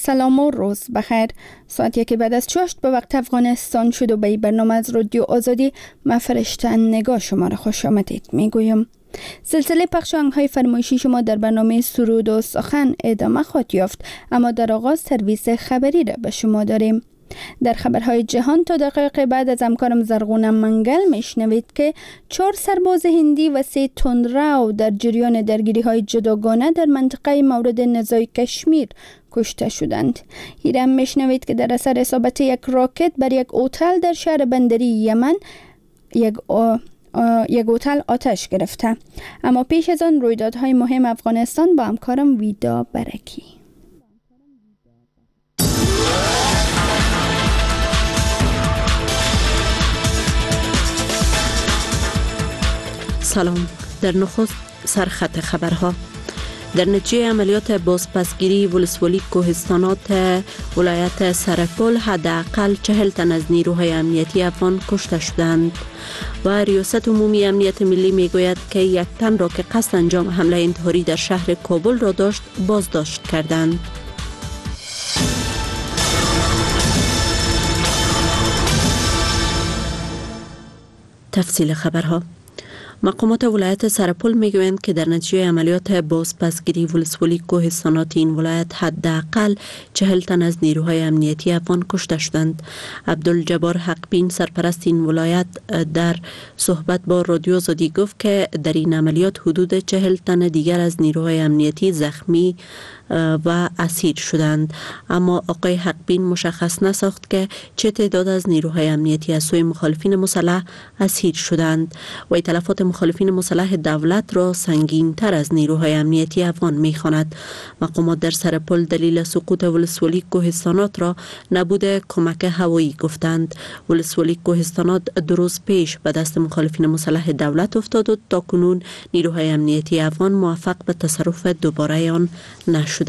سلام و روز بخیر. ساعت 1 بعد از 8 به وقت افغانستان شد و به برنامه از رادیو آزادی من فرشته نگاه شما را خوش آمدید میگویم. سلسله پخش آهنگ‌های فرمایشی شما در برنامه سرود و سخن ادامه خواهد یافت، اما در آغاز سرویس خبری را به شما داریم. در خبرهای جهان تا دقایق بعد از همکارم زرغون منگل میشنوید که 4 سرباز هندی و 3 تندرو در جریان درگیری‌های جداگانه در منطقه مورد نزاع کشمیر کشته شدند. هم میشنوید که در اثر اصابت یک راکت بر یک هتل در شهر بندری یمن یک هتل آتش گرفته. اما پیش از آن رویدادهای مهم افغانستان با همکارم ویدا برکی. سلام. در نخست سرخط خبرها. در نتیجه عملیات بازپسگیری ولسوالی کوهستانات ولایت سرپل حداقل 40 تن از نیروهای امنیتی افغان کشته شدند و ریاست عمومی امنیت ملی میگوید که 1 تن را که قصد انجام حمله انتحاری در شهر کابل را داشت بازداشت کردند. تفصیل خبرها. مقامات ولایت سرپل میگویند که در نتیجه عملیات بازپسگیری ولسوالی کوهستانات این ولایت حداقل 40 تن از نیروهای امنیتی افغان کشته شدند. عبدالجبار حقبین سرپرست این ولایت در صحبت با رادیو آزادی گفت که در این عملیات حدود 40 تن دیگر از نیروهای امنیتی زخمی و اسیر شدند، اما آقای حقبین مشخص نساخت که چه تعداد از نیروهای امنیتی از سوی مخالفین مسلح اسیر شدند و تلفات مخالفین مسلح دولت را سنگین تر از نیروهای امنیتی افغان می‌خواند. مقامات در سرپل دلیل سقوط ولسوالی کوهستانات را نبود کمک هوایی گفتند. ولسوالی کوهستانات 2 روز پیش به دست مخالفین مسلح دولت افتاد و تاکنون نیروهای امنیتی افغان موفق به تصرف دوباره آن نشدند.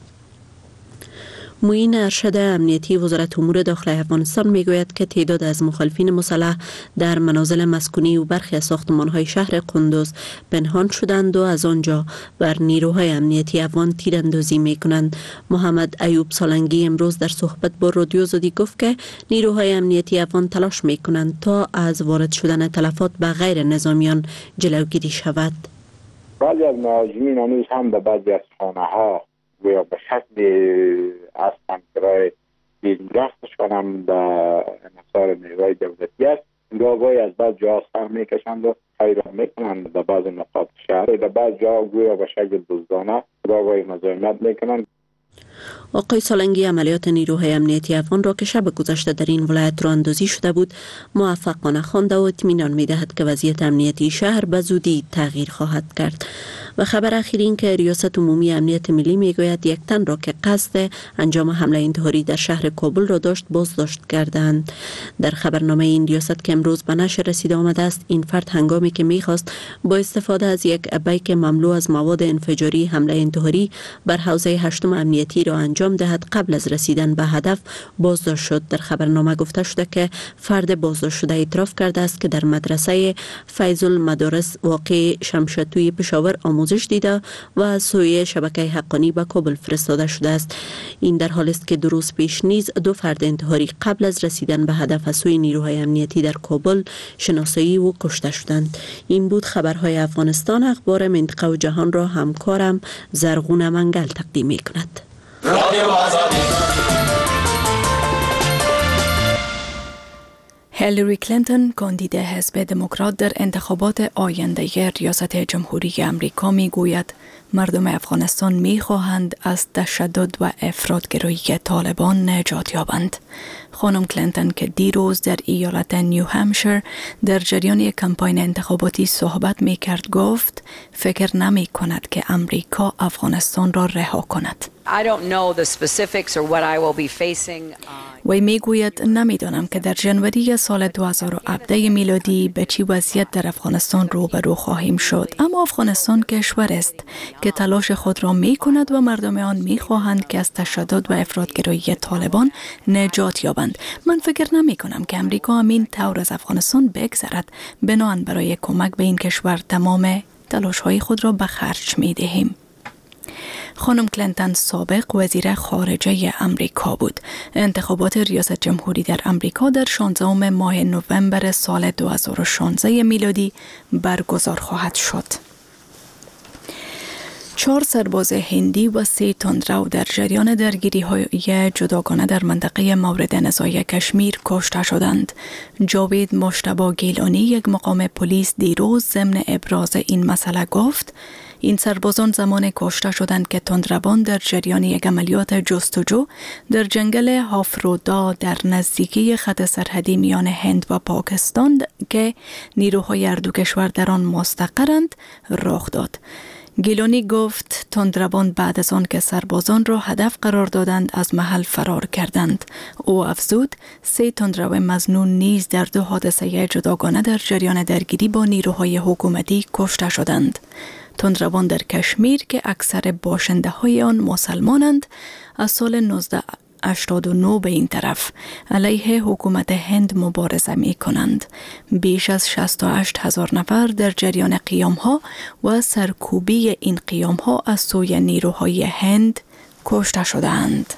معین ارشد امنیتی وزارت امور داخلی افغانستان میگوید که تعداد از مخالفین مسلح در منازل مسکونی و برخی از ساختمان‌های شهر قندوز پنهان شدند و از آنجا بر نیروهای امنیتی افغان تیراندازی میکنند. محمد ایوب سالنگی امروز در صحبت با رادیو آزادی گفت که نیروهای امنیتی افغان تلاش میکنند تا از وارد شدن تلفات به غیر نظامیان جلوگیری شود. بعضی از مهاجمین هنوز هم به بعضی از خانه‌ها یا به شکل هستند که رای بیرون‌رفتشان هم به انحصار نیروهای دولتی است. گاهی از بعض جاها سر میکشند و خیران میکنند به بعض نقاط شهر، در بعض جاها گویا به شکل دزدانه گاهی مزاحمت میکنند. آقای سالنگی عملیات نیروهای امنیتی افغان را که شب گذشته در این ولایت راه‌اندازی شده بود موفقانه خوانده و اطمینان می‌دهد که وضعیت امنیتی شهر به زودی تغییر خواهد کرد. و خبر اخیر این که ریاست عمومی امنیت ملی میگوید 1 تن را که قصد انجام حمله انتحاری در شهر کابل را داشت بازداشت کردند. در خبرنامه این ریاست که امروز به نشر رسیده آمده است، این فرد هنگامی که می‌خواست با استفاده از یک بیک مملو از مواد انفجاری حمله انتحاری بر حوزه 8 امنیتی را انجام دهد قبل از رسیدن به هدف بازداشت شد. در خبرنامه گفته شده که فرد بازداشت شده اعتراف کرده است که در مدرسه فیض المدارس واقع شمشتوی پشاور آموزش دیده و از سوی شبکه حقانی به کابل فرستاده شده است. این در حالی است که 2 روز پیش نیز 2 فرد انتحاری قبل از رسیدن به هدف از سوی نیروهای امنیتی در کابل شناسایی و کشته شدند. این بود خبرهای افغانستان. اخبار منطقه و جهان را همکارم زرغون منگل تقدیم می‌کند. هیلاری کلینتون کاندید حزب دموکرات در انتخابات آینده ریاست جمهوری امریکا میگوید مردم افغانستان میخواهند از تشدد و افراطگرایی طالبان نجات یابند. خانم کلینتون که دیروز در ایالت نیو همشیر در جریان یک کمپاین انتخاباتی صحبت میکرد گفت فکر نمی کند که امریکا افغانستان را رها کند. وی میگوید نمیدانم که در ژانویه سال 2017 میلادی به چی وضعیت در افغانستان روبرو خواهیم شد، اما افغانستان کشور است که تلاش خود را می کند و مردم آن می خواهند که از تشدد و افراطگرایی طالبان نجات یابند. من فکر نمی کنم که امریکا همین طور از افغانستان بگذرد، بنابراین برای کمک به این کشور تمام تلاش های خود را به خرج می دهیم. خانم کلینتون سابق وزیر خارجه امریکا بود. انتخابات ریاست جمهوری در امریکا در 16 ماه نوامبر سال 2016 میلادی برگزار خواهد شد. 4 سرباز هندی و 3 تندرو در جریان درگیری‌های جداگانه در منطقه مورد نزاع کشمیر کشته شدند. جاوید مجتبی گیلانی، یک مقام پلیس، دیروز ضمن ابراز این مسئله گفت این سربازان زمان کشته شدند که تندروان در جریان یک عملیات جستجو در جنگل هافرودا در نزدیکی خط سرحدی میان هند و پاکستان که نیروهای هر دو کشور در آن مستقرند رخ داد. گیلانی گفت تندروان بعد از آن که سربازان را هدف قرار دادند از محل فرار کردند. او افزود 3 تندرو مظنون نیز در 2 حادثه جداگانه در جریان درگیری با نیروهای حکومتی کشته شدند. تندروان در کشمیر که اکثر باشنده های آن مسلمانند از سال 1989 به این طرف علیه حکومت هند مبارزه می کنند. بیش از 68,000 نفر در جریان قیام ها و سرکوبی این قیام ها از سوی نیروهای هند کشته شدند.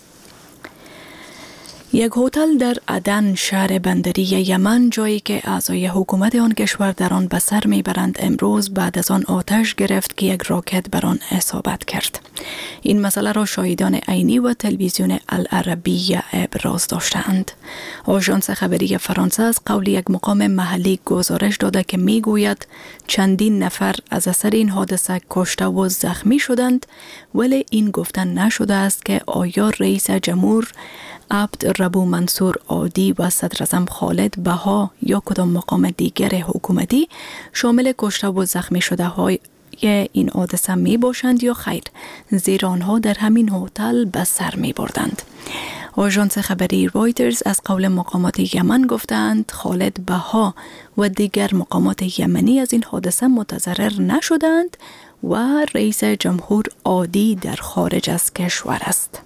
یک هتل در عدن شهر بندری یمن، جایی که اعضای حکومت آن کشور در آن به سر میبرند، امروز بعد از آن آتش گرفت که یک راکت بر آن اصابت کرد. این مسئله را شاهدان عینی و تلویزیون العربیه ابراز داشتند. آژانس خبری فرانسه از قول یک مقام محلی گزارش داده که میگوید چندین نفر از اثر این حادثه کشته و زخمی شدند، ولی این گفتن نشده است که آیا رئیس جمهور عبد ربو منصور عادی و صدراعظم خالد بها یا کدام مقام دیگر حکومتی شامل کشته و زخمی شده های این حادثه می باشند یا خیر، زیرا آنها در همین هتل به سر می بردند. آژانس خبری رایترز از قول مقامات یمن گفتند خالد بها و دیگر مقامات یمنی از این حادثه متضرر نشدند و رئیس جمهور عادی در خارج از کشور است.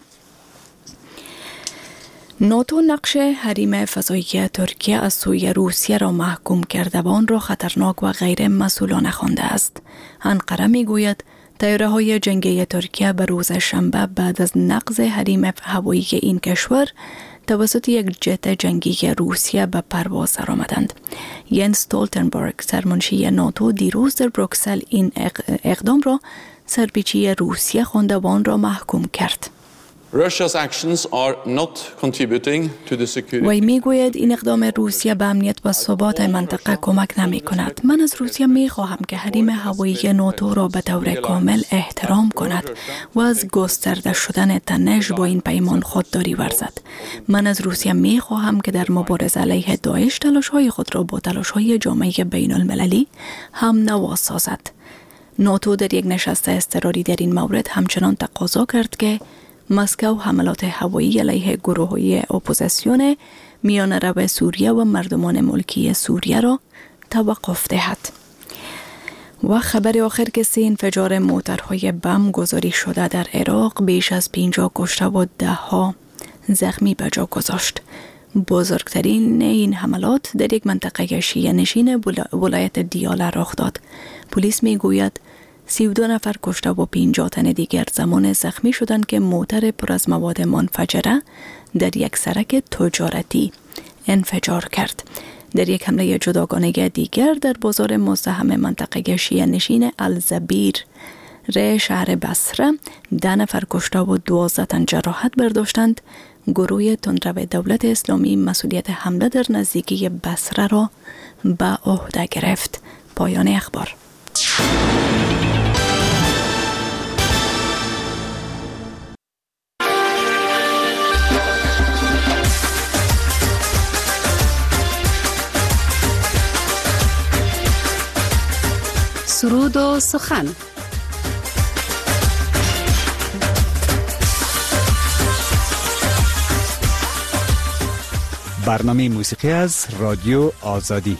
ناتو نقش حریم فضایی ترکیه از سوی روسیه را محکوم کرده و آن را خطرناک و غیر مسئولانه خوانده است. انقره میگوید طیاره‌های جنگی ترکیه به روز شنبه بعد از نقض حریم هوایی این کشور توسط یک جت جنگی روسیه به پرواز درآمدند. ینس استولتنبرگ، سرمنشی ناتو، دیروز در بروکسل این اقدام را سرپیچی روسیه خوانده و آن را محکوم کرد. Russia's actions are not contributing to the security. وی میگوید این اقدام روسیه به امنیت و ثبات منطقه کمک نمی کند. من از روسیه می خواهم که حریم هوایی ناتو را به طور کامل احترام کند و از گسترده شدن تنش با این پیمان خودداری ورزد. من از روسیه می خواهم که در مبارزه علیه داعش تلاش‌های خود را با تلاش‌های جامعه بین المللی هم نوا سازد. ناتو در یک نشست اضطراری در این مورد همچنان تقاضا کرد که مسکو حملات هوایی علیه گروه‌های اپوزیسیون میانه سوریه و مردمان ملکی سوریه را توقف دهد. و خبر آخر که 3 انفجار موترهای بم گزارش شده در عراق بیش از 50 کشته و 10 زخمی به جا گذاشت. بزرگترین این حملات در یک منطقه شیعه نشین ولایت دیاله رخ داد. پلیس میگوید 32 نفر کشته و 50 تن دیگر زمان زخمی شدند که موتر پر از مواد منفجره در یک سرک تجارتی انفجار کرد. در یک حمله جداگانه دیگر در بازار مزدحم منطقه شیعه نشین الزبیر شهر بصره 10 نفر کشته و 12 تن جراحت برداشتند. گروه تندرو دولت اسلامی مسئولیت حمله در نزدیکی بصره را به عهده گرفت. پایان اخبار. سرود و سخن. برنامه موسیقی از رادیو آزادی.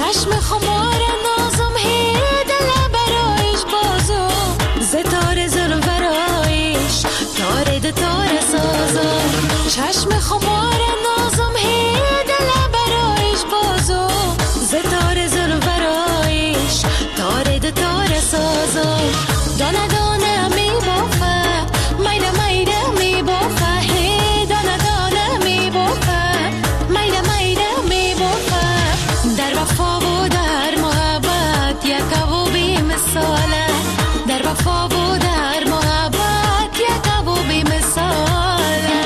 چشم خمار نازم هی دل برایش بازو ستاره زلورایش تاره ده تاره سازم چشم خمار نازم هی دل برایش بازو ستاره زلورایش تاره ده تاره سازم دانه دانه می بافه میده میده می بافه هی دانه دانه می بافه میده میده می بافه در وفا و در محبت یک و بی مثاله در وفا و در محبت یک و بی مثاله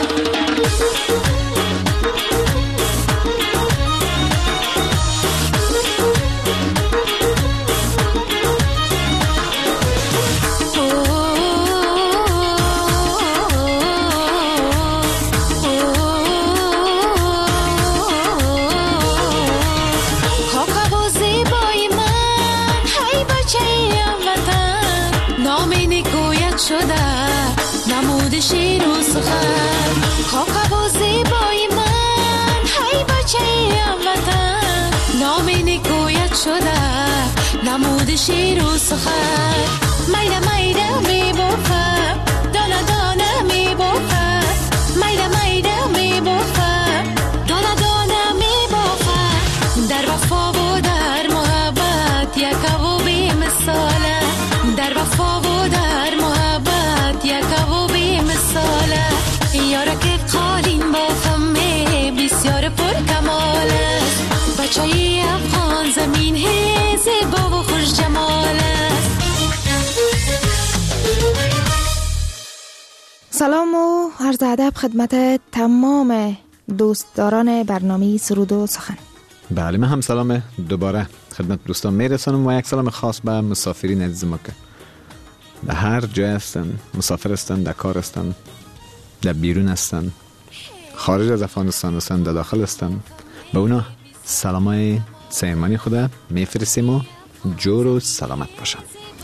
شده نمود شیر و سخن خاک و زیبای من هی بچه وطن نام نکویت شده نمود شیر و سخن میده میده می بافه دانه دانه می بافه میده میده می بافه دانه دانه می بافه در وفا و در محبت یک و بی مثاله در وفا و در محبت یک و بی مثاله یاره که قالین بافمه بسیار پر کماله بچه افغان زمین هی زیبا و خوش جماله. سلام و عرض ادب خدمت تمام دوستداران برنامه سرود و سخن. بله، من هم سلام دوباره خدمت دوستان میرسانم و یک سلام خاص به مسافرین عزیز ما که در هر جای هستن، مسافر هستن، در کار هستن، در بیرون هستن، خارج از افغانستان هستن، در داخل هستن، به اونا سلامای سیمانی خدا میفرستیم و جور و سلامت باشن.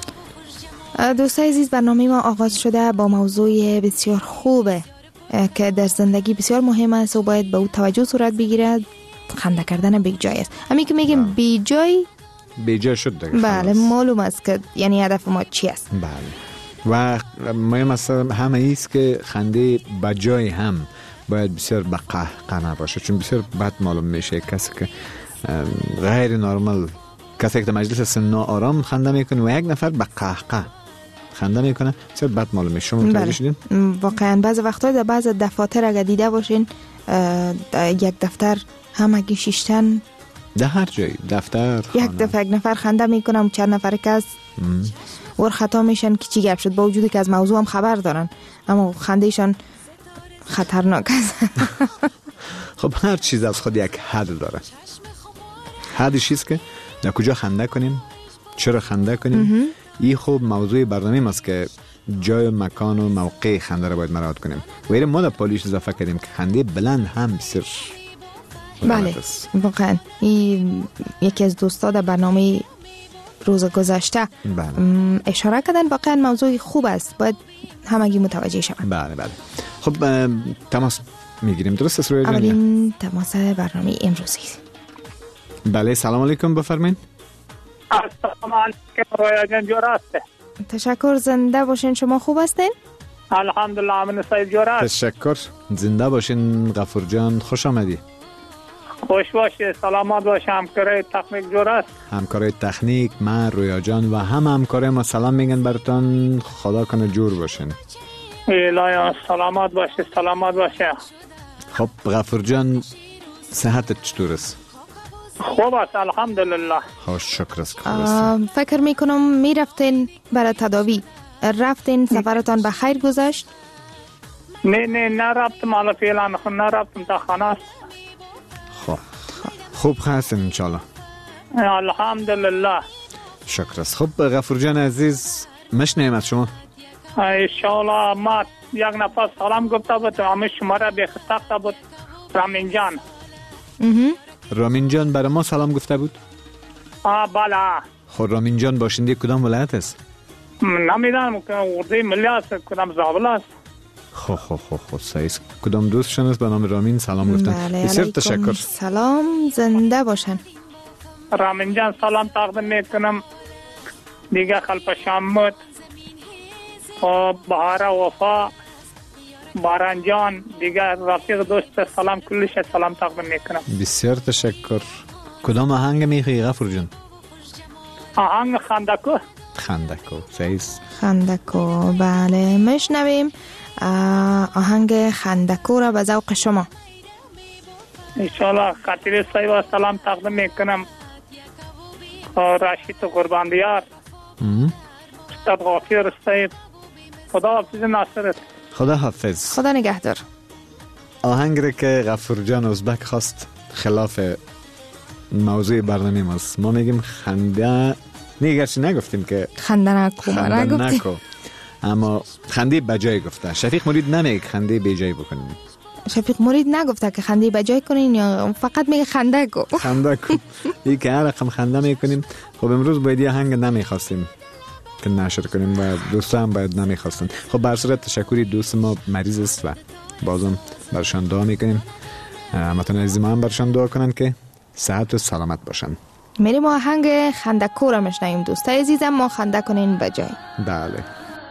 دوستای عزیز، برنامه ما آغاز شده با موضوع بسیار خوبه که در زندگی بسیار مهم است و باید به او توجه صورت بگیرد. خنده کردن بیجای است. همین که میگیم بیجای شد دیگه. بله، معلوم است که یعنی هدف ما چی است. بله، و مهم است همه ایست که خنده بجای هم باید بسیار به قهقه نباشه، چون بسیار بد معلوم میشه کسی که غیر نرمال، کسی که مجلس است ناآرام خنده میکنه و یک نفر به قهقه خنده میکنه، بسیار بد معلوم میشه. شما متوجه شدین؟ واقعا بعض وقتا در بعض دفاتر اگه دیده باشین، یک دفتر همگی شیشتن در هر جایی دفتر یک دفعه یک نفر خنده میکنم، چند نفر که از ور خطا میشن که چی گپ شد، با وجودی که از موضوع هم خبر دارن اما خندهشان خطرناک است. خب هر چیز از خود یک حد داره. حدش چیست که در کجا خنده کنیم، چرا خنده کنیم. این خوب موضوع برنامه ماست که جای و مکان و موقع خنده را باید مراعات کنیم. و ما در پالیش اضافه کردیم که خنده بلند هم بسیار بله، واقعا یکی از دوستا در برنامه روز گذشته اشاره کردن. واقعا موضوع خوب است، باید همگی متوجه شوند. بله. خب تماس میگیریم، درست است روی جان؟ اولین تماس برنامه امروزی. بله، سلام علیکم، بفرمایید. السلام علیکم، رویا جان جور است؟ تشکر، زنده باشین. شما خوب هستین؟ الحمدلله، من سعید جور است. تشکر، زنده باشین. غفور جان خوش آمدی. خوش باشی، سلامت باشه. همکارای تکنیک جور است؟ همکارای تکنیک، من، رویا جان و همکارای ما سلام میگن براتون. خدا کنه جور باشین. الهی سلامت باشه، سلامت باشه. خب غفور جان، صحتت چطور است؟ خوب است الحمدلله. خوش، شکر است. فکر میکنم میرفتین برای تداوی، رفتین، سفرتان به خیر گذشت؟ نه رفتم، حالا فعلا نرفتم، تا خانه است. خوب هستین انشالله؟ الحمدلله، شکر است. خب غفور جان عزیز، مشنیم از شما. انشالله. ما یک نفر سلام گفته بود، همه شما را بخطاقته بود. رامین جان. رامین جان برای ما سلام گفته بود؟ بله. خب رامین جان باشنده کدام ولایت است؟ نمیدانم که اردوی ملی است، کدام زابل است. خب صحیح. کدام دوستشان است به نام رامین سلام گفتن؟ بله، بسیار تشکر. سلام، زنده باشن. رامین جان سلام تقدیم میکنم، دیگه خلف شامت و بهاره وفا باران جان، دیگه رفیق دوست سلام کلش سلام تقدیم میکنم. بسیار تشکر. کدام آهنگ میخوای غفور جان؟ آهنگ خندکو. خندکو سعیز خندکو. بله میشنویم آهنگ خندکو را به ذوق شما. انشالله خاطر صاحب سلام تقدیم میکنم، راشد قربان دیار، استاد غافیر صاحب. خدا حافظ ناصرت. خدا حافظ. خدا نگهدار. آهنگ را که غفور جان ازبک خواست خلاف موضوع برنامه ماست. ما میگیم خنده، نیگرچه نگفتیم که خنده نکو، اما خنده بجای گفته. شفیق مرید نمیگه خنده بجای بکنیم. شفیق مرید نگفته که خنده بجای کنین، یا فقط میگه خنده کو. خنده کو. این که هر رقم خنده میکنیم. خب امروز باید یه آهنگ نمیخواستیم که نشر کنیم و دوستا هم باید نمیخواستن. خب بر صورت تشکری دوست ما مریض است و بازم برشان دعا میکنیم. همتون عزیز ما هم برشان دعا کنن که صحت و سلامت باشن. میریم آهنگ خندکو را میشنویم. دوستای عزیزم ما خنده کنین بجای. بله.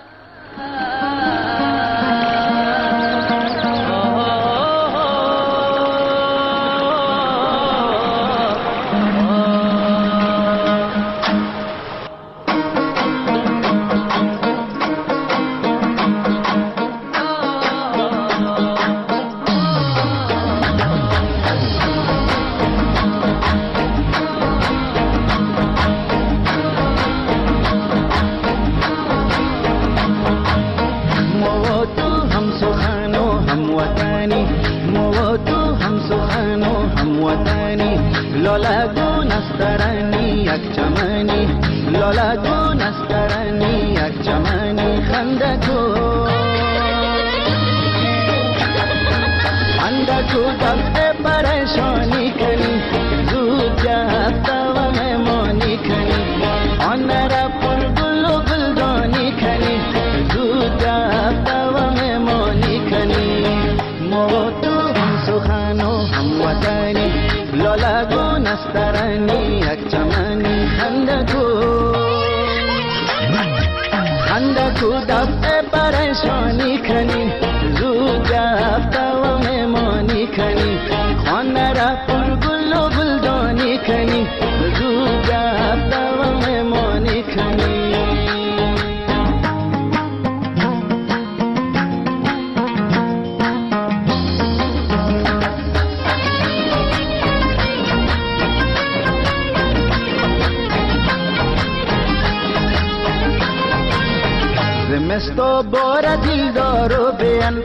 زمستو بار دل دارو بیان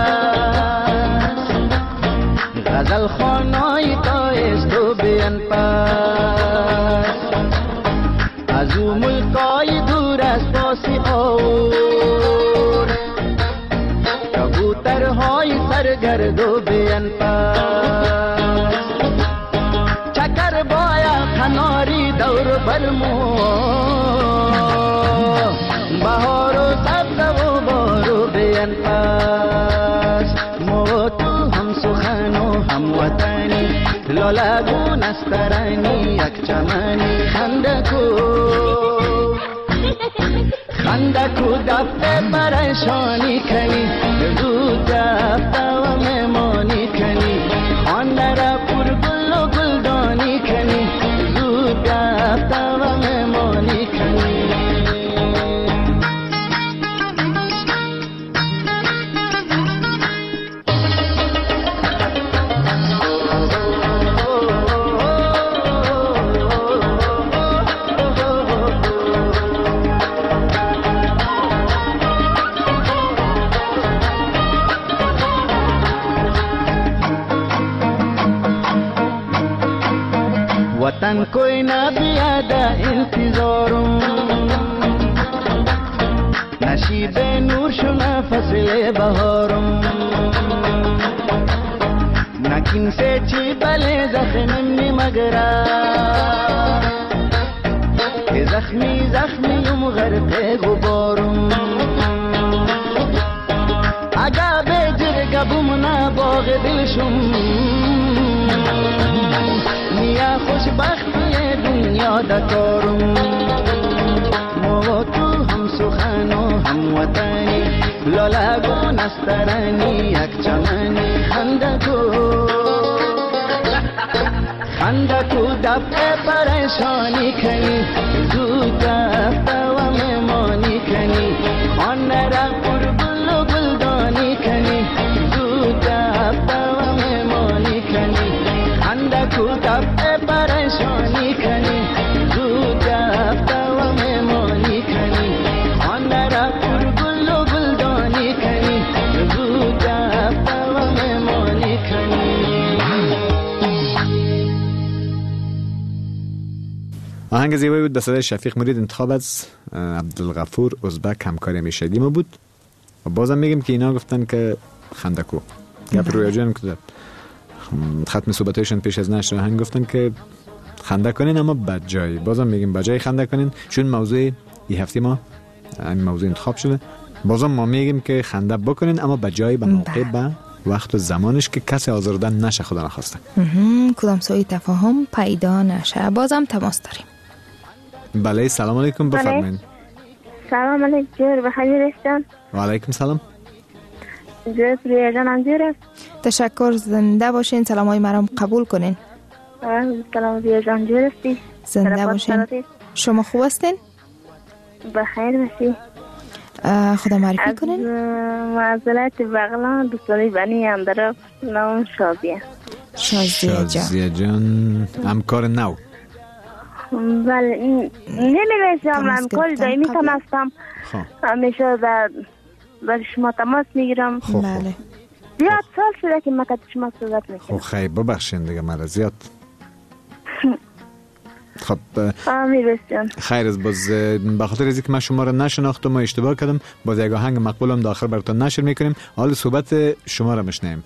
پاس، غزل خانای تایستو بیان پاس، از او ملکای دور از پاسی اور، کبوترهای سرگردو بیان پاس، چکر بایا کناری دور برمو، بهار و سبز و بارو بیان پاس، مو تو هم سخن و هم وطنی، لالگون استرانی یک چمنی، خندکو دفته پریشانی کنی، زود دفته و مهمانی کنی، خانه را پر گل و گلدانی کنی، زود دفته و مهمانی کنی. वतन कोई ना बियादा इंतजारों, नशीब नूर शुना फसले बहारों, नकिन से चीबले जख्मी मगरा, जख्मी जख्मी युम गरक़े गुबारों, आगा बेजर गबुमना बाग़ दिलशुम, निया खुशबख्ती یادکارم ما تو هم سخن و هم وطنی لالگو نسترنی یک چمنی خندکو دفع پریشانی کنی زود دفع و مهمانی کنی آن را پر گل و گلدانی کنی زود دفع و مهمانی کنی خندکو دفع پریشانی کنی زود دفع و مهمانی کنی آن را پر گل و گلدانی کنی زود دفع و مهمانی کنی. آهنگ زیبایی بود به صدای شفیق مرید، انتخاب از عبدالغفور ازبک، همکاری میشدی ما بود. و بازم میگم که اینا گفتن که خندکو گپ رویا جان که ختم صحبتایشون پیش از نشر آهنگ گفتن که خنده کنین اما بجای. بازم میگیم بجای خنده کنین، چون موضوع این هفته ما این موضوع انتخاب شده. بازم ما میگیم که خنده بکنین اما بجای، به موقع، به وقت و زمانش که کسی آزردن نشه، خدا نخواسته. کدام سوی تفاهم پیدا نشه. بازم تماس داریم. بله، سلام علیکم، بفرمایید. سلام علیکم، جور بخیر هستم. و علیکم سلام. جور رویا جانم جور است. تشکر، زنده باشین. سلامای مرام قبول کنین. سلام رویا جان، جور استی. زنده باشین. شما خوب هستین؟ بخیر باشی. خدا معرفی کنین. معذرت بغلان دوستانی بنی هم در نام شازیه. شازیه جان همکار نو. بله، نمی‌رسم، من کل دائمی تماستم. همیشه در شما تماس میگیرم. بله. زیاد سال شده که من شما صحبت میکنم. خیلی ببخشین دیگه مرا زیاد. خب خیر از باز به خاطر از اینکه من شما را نشناختم و اشتباه کردم، باز یک آهنگ مقبولم داخل براتون نشر میکنیم. حال صحبت شما را میشنیم.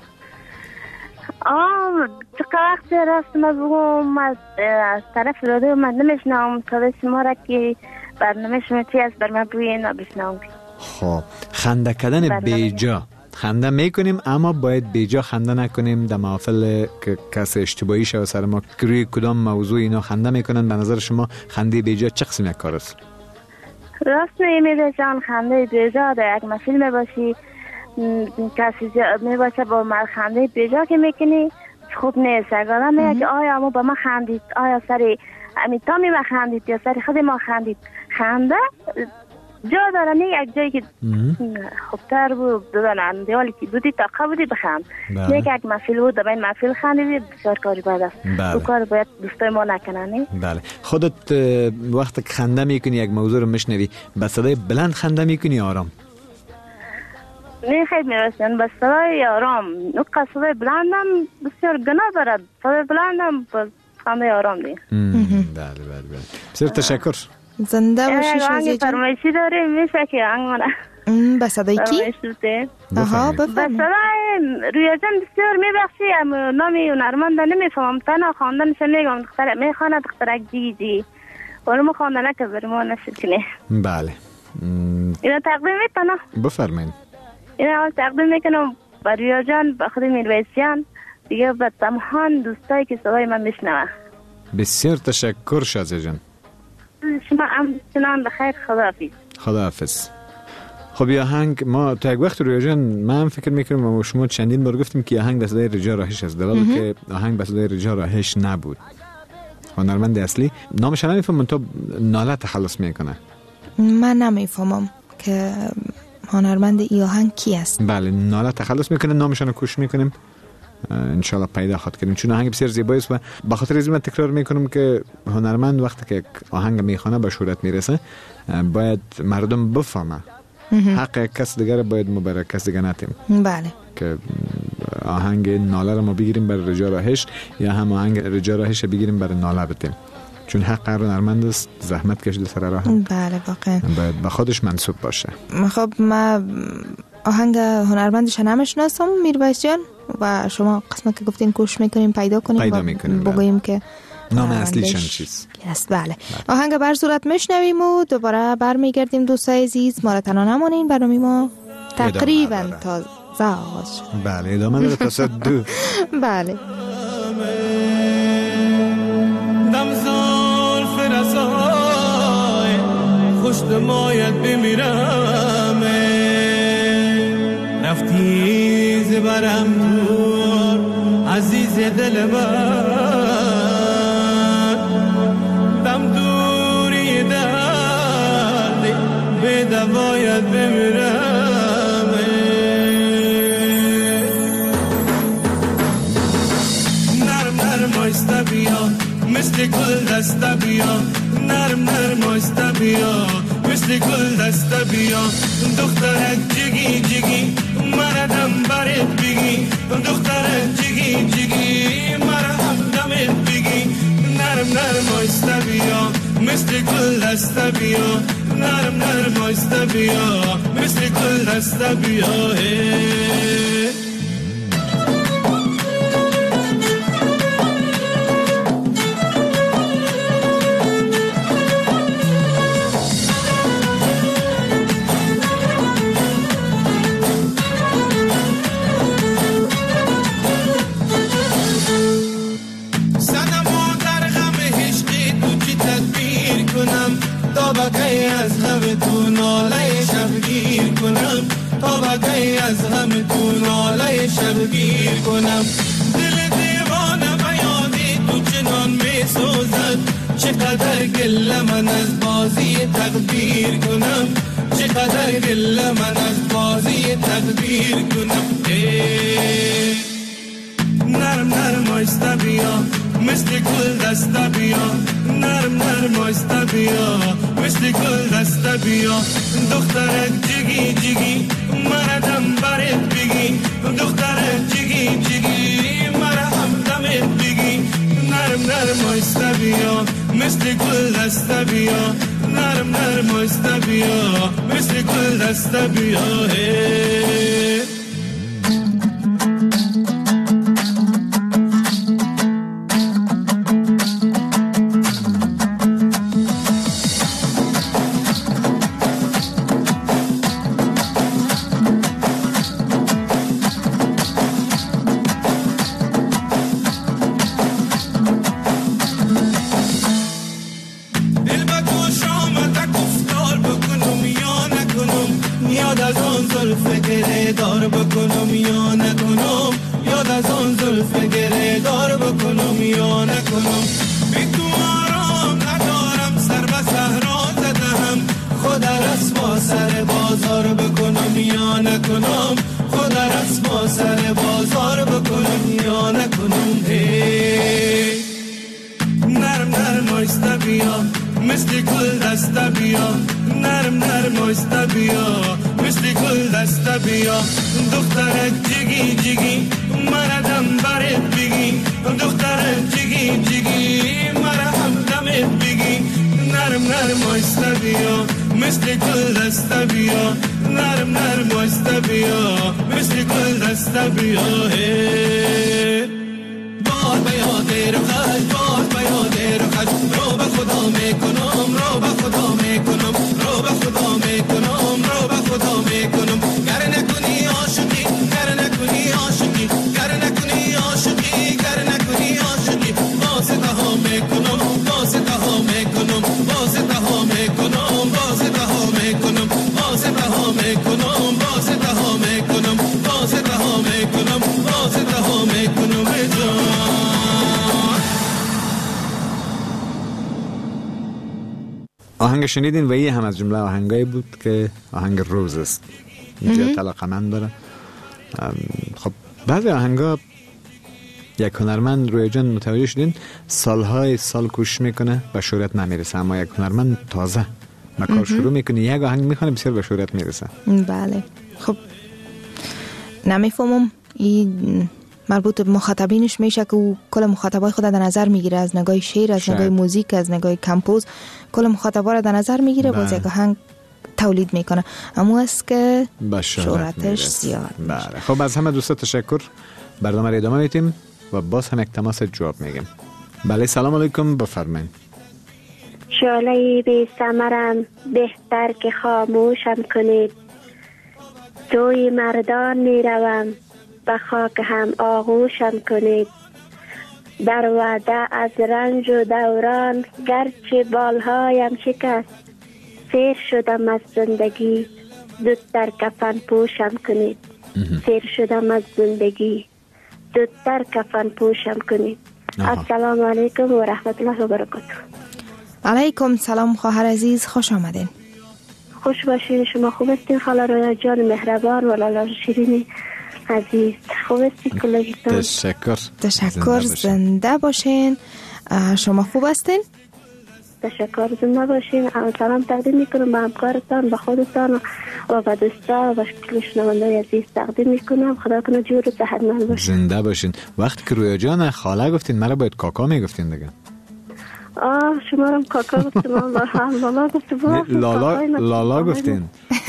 چقدر وقت راست ما بگم از طرف رادیو من نمیشنم صدای شما را که برنامه شما چی است بر من بگوین نبشنم. خب خنده کردن بیجا خنده میکنیم اما باید بیجا خنده نکنیم. در محافل که کسی اشتباهی شده سر ما روی کدام موضوع اینا خنده میکنن، به نظر شما خنده بیجا چه قسم یک کار است؟ راست میگی جان، خنده بیجا در یک فیلم باشی کسی میباشه با خنده بیجا که میکنی خوب نیست. اگر میگه که آیا ما با ما خندید، آیا سری امیتامی ما خندید یا سری خود ما خندید، خنده جا داره. نه یک جایی که خوبتر بود دادن دیالی که بودی تاقه بودی بخند. نه یک محفل بود در این محفل خندیدی، بسیار کاری باید است. او کار باید دوستای ما نکنن. بله. خودت وقت که خنده میکنی یک موضوع رو میشنوی به صدای بلند خنده میکنی آرام؟ نه خیلی میرسن به صدای آرام. نقطه صدای بلندم بسیار گناه دارد. صدای بلندم خنده آرام دی. بله. بسیار تشکر. زنده باشی شازیه جان. فرمایشی داره میشه که آنگونه به صدای کی؟ آها بفرمایید. به صدای رویا جان بسیار میبخشی، نامی هنرمند نمیفهمم، تنها خواندنش میگم. دختر میخواند دخترک جیجی ولی ما خواندنه که بر ما نشد کنه. بله. اینا تقدیم میکنم. بفرمایید. اینا اول تقدیم میکنم با رویا جان، با خود میرویسیان دیگه، با تمام دوستایی که صدای من میشنوه. بسیار تشکر شازیه جان. شما هم چنان بخیر. خداحافظ. خب یه آهنگ ما تا یک وقت رویا جان من فکر میکنم و شما چندین بار گفتیم که آهنگ به صدای رجا راهش است، در حالی که آهنگ به صدای رجا راهش نبود. هنرمند اصلی نامش نمیفهمم، تو ناله تخلص میکنه. من نمیفهمم که هنرمند ای آهنگ کی است. بله، ناله تخلص میکنه، نامش رو کوشش میکنیم انشالله پیدا خواهد کنیم، چون آهنگ بسیار زیبایی است. و به خاطر از این تکرار میکنم که هنرمند وقتی که آهنگ میخونه به شهرت میرسه باید مردم بفهمه. حق یک کس دیگر باید ما برای کس دیگر نتیم. بله. که آهنگ ناله رو ما بگیریم برای رجا راهش یا هم آهنگ رجا راهش بگیریم برای ناله بتیم، چون حق هنرمند است، زحمت کشیده سر راه. بله واقعا باید به خودش منسوب باشه. خب ما آهنگ هنرمندش نمیشناسم میرویس جان، و شما قسمت که گفتین کوشش میکنیم پیدا کنیم بگوییم که نام اصلیشان چیست. بله. آهنگ بر صورت میشنویم و دوباره برمیگردیم. دوستای عزیز ما را تنها نمانین، برنامه ما تقریبا تازه آغاز شد. بله ادامه داره تا ساعت 2. بله. دم زلف خودم باید بمیرم رفتی زبرم دور عزیز دل من دم دوری درد به دواید بمیرم نرم نرم آیسته بیا مثل گل دسته بیا نرم نرم آیسته بیا مثل گل دسته بیا دخترک جگی جگی مردم برت بگی دخترک جگی جگی مرهم دمت بگی نرم نرم آیسته بیا مثل گل دسته بیا نرم نرم آیسته بیا مثل گل دسته بیا از غم تو ناله شبگیر کنم تا بقی از غم تو ناله شبگیر کنم دل دیوانه بیادی تو چنان می سوزد چقدر گله من از بازی تقدیر کنم چقدر گله من از بازی تقدیر کنم نرم نرم آیسته بیا مثل گل دسته بیا نرم نرم آیسته بیا مثل گل دسته بیا دخترک جگی جگی مردم برت بگی دخترک جگی جگی مرهم دمت بگی نرم نرم آیسته بیا مثل گل دسته بیا نرم نرم آیسته بیا مثل گل دسته بیا مثل گل دسته بیا نرم نرم آیسته بیا مثل گل دسته بیا دخترک جگی جگی مردم برت بگی دخترک جگی جگی مرهم دمت بگی نرم نرم آیسته بیا مثل گل دسته بیا نرم نرم آیسته بیا مثل گل دسته بیا بار به یاد رو خش بار به یاد رو خش رو به خدا میکنم رو به خدا میکنم رو به خدا میکنم رو به خدا میکنم گر نکنی عاشقی گر نکنی عاشقی گر نکنی عاشقی گر نکنی عاشقی واسطه ها میکنم واسطه ها میکنم واسطه ها میکنم واسطه ها میکنم واسطه ها میکنم واسطه ها میکنم واسطه ها میکنم واسطه ها میکنم آهنگ شنیدین و یه هم از جمله آهنگایی بود که آهنگ روز است اینجا طلاقمند داره. خب بعضی آهنگا یک هنرمند روی جان متوجه شدین سالهای سال کوشش میکنه و شهرت نمیرسه، اما یک هنرمند تازه با کار شروع میکنه یک آهنگ میخونه بسیار به شهرت میرسه. بله خب نمیفهمم این مربوط به مخاطبینش میشه که او کل مخاطبای خود در نظر میگیره، از نگاه شعر، از نگاه موزیک، از نگاه کمپوز کل مخاطبا را در نظر میگیره، باز یک آهنگ تولید میکنه، اما است که شهرتش زیاد. بله خب از همه دوستا تشکر. برنامه را ادامه میدیم و باز هم یک تماس جواب میگیم. بله سلام علیکم، بفرمایید. شعله بی ثمرم بهتر که خاموشم کنید، توی مردان میروم به خاک هم آغوشم کنید، در وعده از رنج و دوران گرچه بالهایم شکست، سیر شدم از زندگی زودتر کفن پوشم کنید. سیر شدم از زندگی زودتر کفن پوشم کنید. السلام علیکم و رحمت الله و برکاته. علیکم سلام خواهر عزیز، خوش آمدین. خوش باشین. شما خوب هستین خاله رویا جان مهربان و لالا شیرین عزیز؟ خوب هستین کلاگیتان؟ تشکر. زنده باشین. شما خوب هستین؟ تشکر. زنده باشین. سلام تقدیم میکنم به همکارتان، به خودتان و به دوستا و کل شنونده‌های عزیز تقدیم میکنم. خدا کنه جور و صحتمند باشین. زنده باشین. وقتی که رویا جان خاله گفتین، مرا باید کاکا میگفتین دیگه. شما هم کاکا گفتیم، لالا گفتیم. لالا گفتین.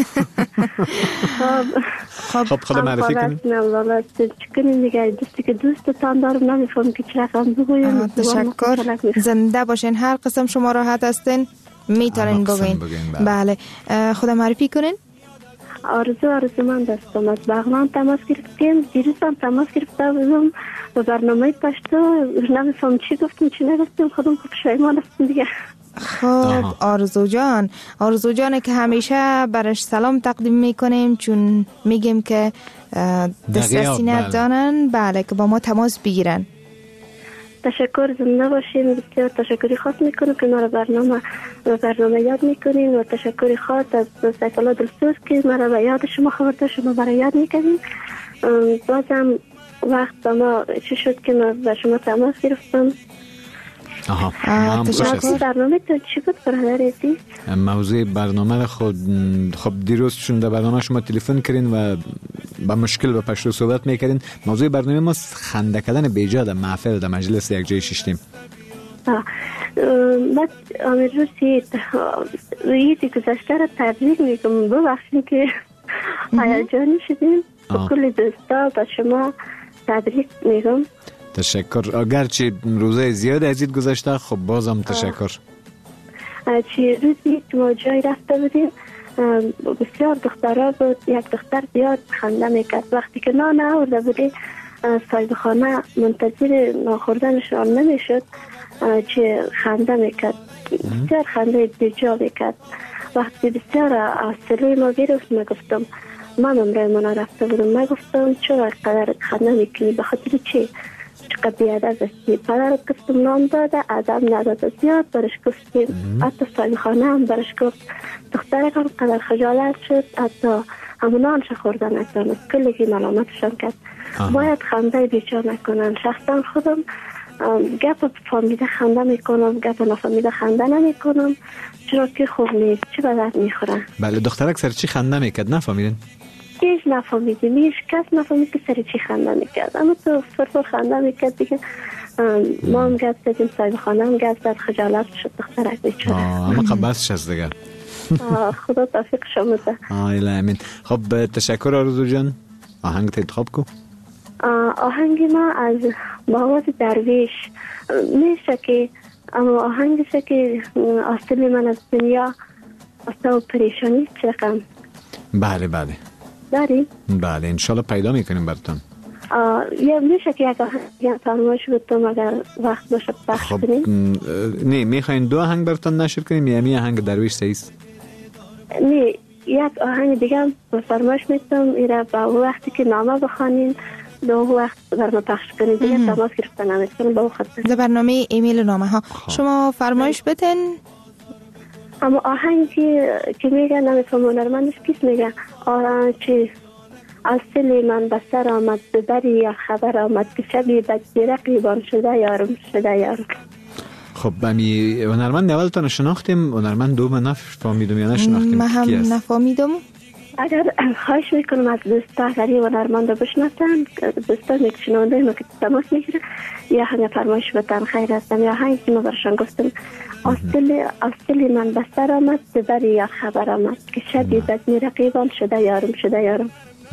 خب خدا معرفی کنیم. لالا چکنین دیگه، دوستی که دوستتان دارم نمیفهم که چه رقم بگویم. تشکر. زنده باشین. هر قسم شما راحت هستین میتونین بگوین. بله. خدا معرفی کنین. آرزو من دستم از بغلان تماس گرفتیم. دیروز هم تماس گرفته بودم و برنامه پشتو نمیفهم چی گفتیم چی نگفتیم. خودم پشیمان هستم دیگه. خب آرزو جان که همیشه برش سلام تقدیم میکنیم، چون میگیم که دسترسی ندارن. بله که با ما تماس بگیرن. تشکر. زنده باشین. بسیار تشکری خاص میکنم که مرا برنامه یاد میکنین و تشکری خاص از سیف الله دلسوز که مرا به یاد شما خورده، شما برای یاد میکنین. بازم وقت به ما چی شد که ما به شما تماس گرفتم. تشکر. برنامه تو چی بود برادر عزیز؟ موضوع برنامه خب دیروز چون در برنامه شما تلفن کردین و با مشکل به پشتو صحبت میکردین. موضوع برنامه ما خنده کردن بیجا در محفل در مجلس یک جای ششتیم. من امیر روسی رویتی گذشته را تبریک میگم. ببخشید که هیجانی شدیم. کل دوستا با شما تبریک میگم. تشکر. اگرچه روزه زیاد ازید گذشته، خب بازم تشکر. چی روزی تو جای رفته بودیم، بسیار دخترها بود. یک دختر زیاد خنده میکرد. وقتی که نان آورده بودی صاحب خانه منتظر ناخوردنشان نمیشد، چه خنده میکرد. بسیار خنده بیجا میکرد. وقتی بسیار حوصله ما گرفت، میگفتم من امرای من رفته بودم، میگفتم چرا قدر خنده میکنی؟ به خاطر چی؟ چقدر بیادب هستی؟ پدرت گفتم نام داده، ادب نداده. زیاد برش گفتیم. حتی صاحب خانه هم برش گفت. دخترک هم قدر خجالت شد، حتی همونانش خوردن نکنست. کلگی ملامتشان کرد. باید خنده بیچا نکنن. شخصا خودم گپ فامیده خنده میکنم، گپ نفامیده خنده نمیکنم، چرا که خوب نیست. چه به درد میخوره. بله. دخترک سر چی خنده میکرد نفهمیدین؟ هیچ نفهمیدیم. هیچ کس نفهمید که سر چی خنده میکرد. اما تو فرفر خنده میکرد دیگه. ما هم گپ زدیم، صاحب خانه هم گپ زد. خجالت شد دخترک بیچاره. اما خب بس شد دیگه. خدا توفیق شما بده. امین. خب تشکر آرزو جان. آهنگ انتخاب کو. آهنگ ما از باواز درویش میشه که اما آهنگشه که اصلی من از دنیا اصلا پریشانی چقم. بله داری؟ بله انشالله پیدا میکنیم براتون. یا میشه که یک آهنگ فرمایش بتونم اگر وقت باشه پخش کنیم؟ نه میخواین دو آهنگ براتون نشر کنیم یا می آهنگ درویش سیست؟ نه یک آهنگ دیگه فرمایش میتونم ایره با وقتی که نامه بخوانین دو وقت برنامه پخش کنید دیگه. تماس گرفتن نمیتونم با خط در برنامه ایمیل نامه ها شما فرمایش بتن. اما آهنگی که میگه نمیتونم هنرمندش کیست میگه چی اصلی من بسر آمد ببری یا خبر آمد که شبی بدی رقیبان شده یارم. خب امی هنرمند اولتان شناختیم، هنرمند دوم نفهمیدم یا نشناختیم. من هم نفهمیدم. اگر خواهش میکنم از دوستا اگر یه هنرمند رو بشناسن، دوستا میکشنانده ما که تماس میگیره یا همه فرمایش بتن خیر هستم یا هنگی ما برشان گفتم اصلی من بستر آمد ببری یا خبر آمد که شبی بدی رقیبان شده یارم.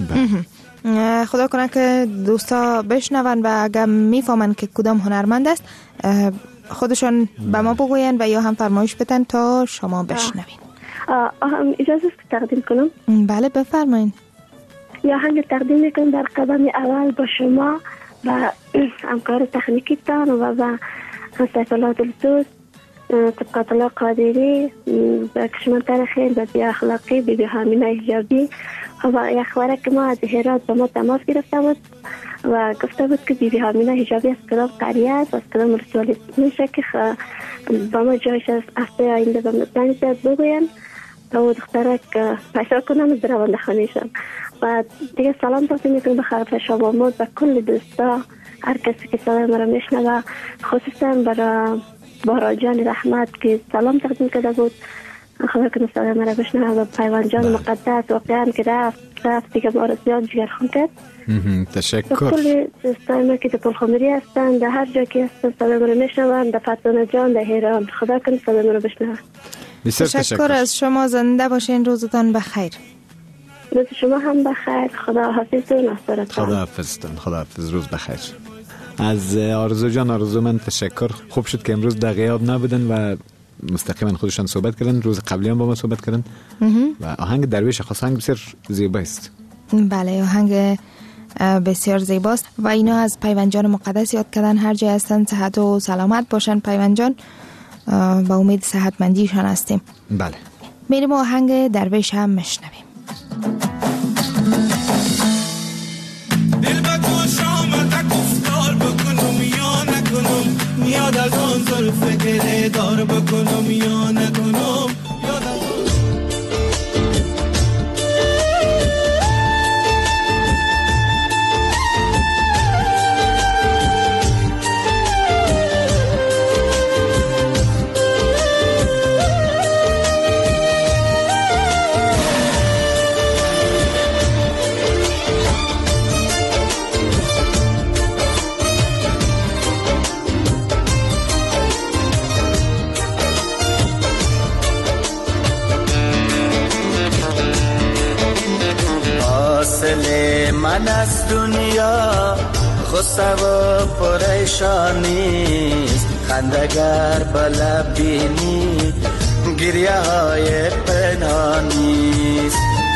خدا کنه که دوستا بشنون و اگر میفهمن که کدام هنرمند است خودشان به ما بگوین و یا هم فرمایش بتن تا شما بشنوین. اجازه است که تقدیم کنم؟ بله بفرمایید. یا هنگ تقدیم میکنم در قدم اول با شما و همکار تکنیکی تان و سیف الله دلسوز طبقت الله قادری به کشمنتر خیل و بی اخلاقی بی هامینه حجابی و یک خبره که ما از هرات با ما تماس گرفته بود و گفته بود که بی هامینه حجابی از کدام قریه است از کدام رسولی میشه که با ما جایش از هفته آینده به مطمئن زیاد بگوین و دختره که پیدا کنم از روانده خانیشم و دیگه سلام تقدیم میکنم به خرف شما مود و کل دوستا هر کسی که صدای مرا میشنوه خصوصا برای بارا جان رحمت که سلام تقدیم کرده بود خدا کنه صدای مرا بشنوه و پیوان جان مقدس واقعا که رفت دیگه ما را زیاد جگرخون کرد. تشکر. کل دوستای ما که در پلخمری هستن در هر جا که هستن صدای مرا میشنون در فتانه جان در هیران خدا کنه صدای مرا بشنوه. تشکر از شما، زنده باشین، روزتان بخیر. روز شما هم بخیر. خدا حافظ و ناصرتان. خدا حافظتان. خدا حافظ. روز بخیر. از آرزو جان، آرزو من تشکر. خوب شد که امروز در غیاب نبودن و مستقیما خودشان صحبت کردن. روز قبلی هم با ما صحبت کردن و آهنگ درویش خاص آهنگ بسیار زیبا است. بله، آهنگ بسیار زیباست و اینا از پیوند جان مقدس یاد کردن. هر جای هستن صحت و سلامت باشن پیوند جان، با امید صحتمندیشان هستیم. بله، میریم آهنگ درویش هم میشنویم. دل با تو شامت گفتار بکنم یا نکنم، میاد از آن زلف گره دار بکنم یا نکنم. من از دنیا غصه و پریشانیست، خندگر بلب بینی گریه های پنهانیست.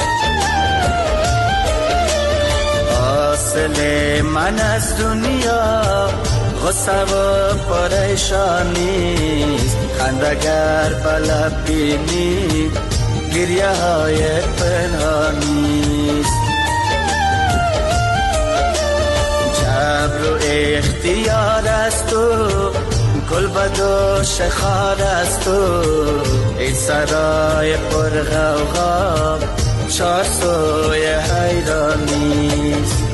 حاصل من از دنیا غصه و پریشانیست، خندگر بلب بینی گریه های پنهانیست. جبر و اختیار است تو، گل بد و شخار است تو، این سرای پر غوغا چار سوی حیرانیست.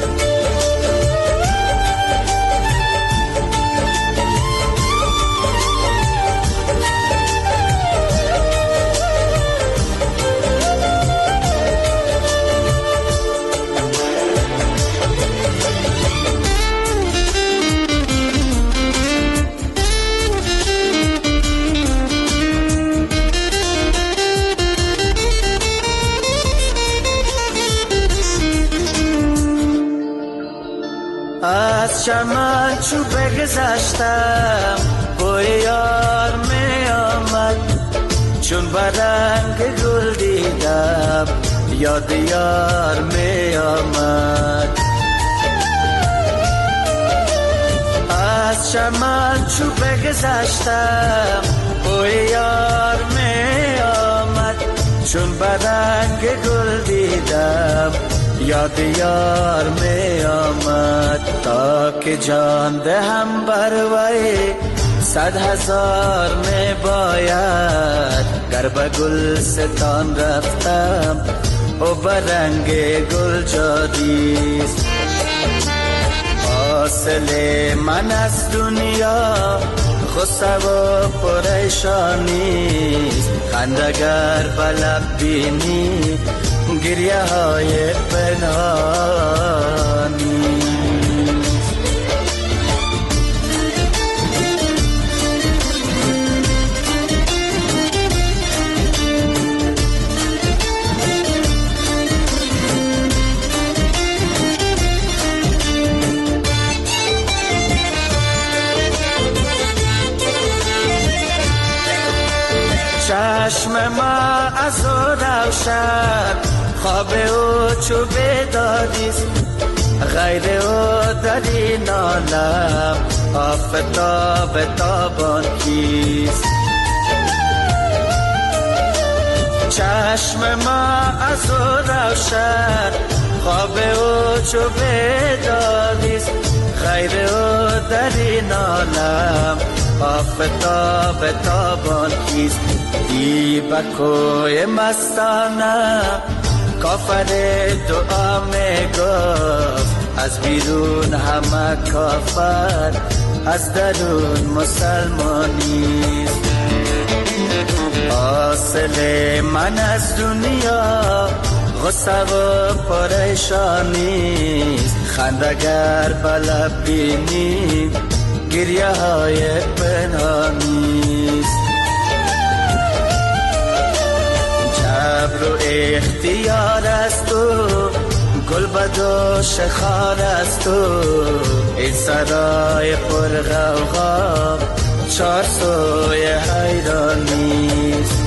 از چمن چو بگذشتم بوی یار می آمد، چون برنگ گل دیدم یاد یار می آمد. از چمن چو بگذشتم بوی یار می آمد، چون برنگ گل دیدم یاد یار می آمد. تا که جان دهم بر وی 100,000 می باید، گر به گلستان رفتم و برنگ گل جادیست. حاصل من از دنیا غصه و پریشانیست، خندگر بلب بینی گریه های پنهانی. چشم ما از او روشن، خواب او چو بیداریست، غیر او در این عالم آفتاب تابان کیست. چشم ما از او روشن خواب او چو بیداریست خیر او در این عالم آفتاب تابان کیست دیبکوی مستانه کافر دعا میگفت از بیرون همه کافر از درون مسلمانیست حاصل من از دنیا غصه و پریشانیست خندگر بلب بینی گریه های پنهانیست جبر و اختیار است و گل بد و شخار است و این سرای پر غوغا چار سوی حیرانیست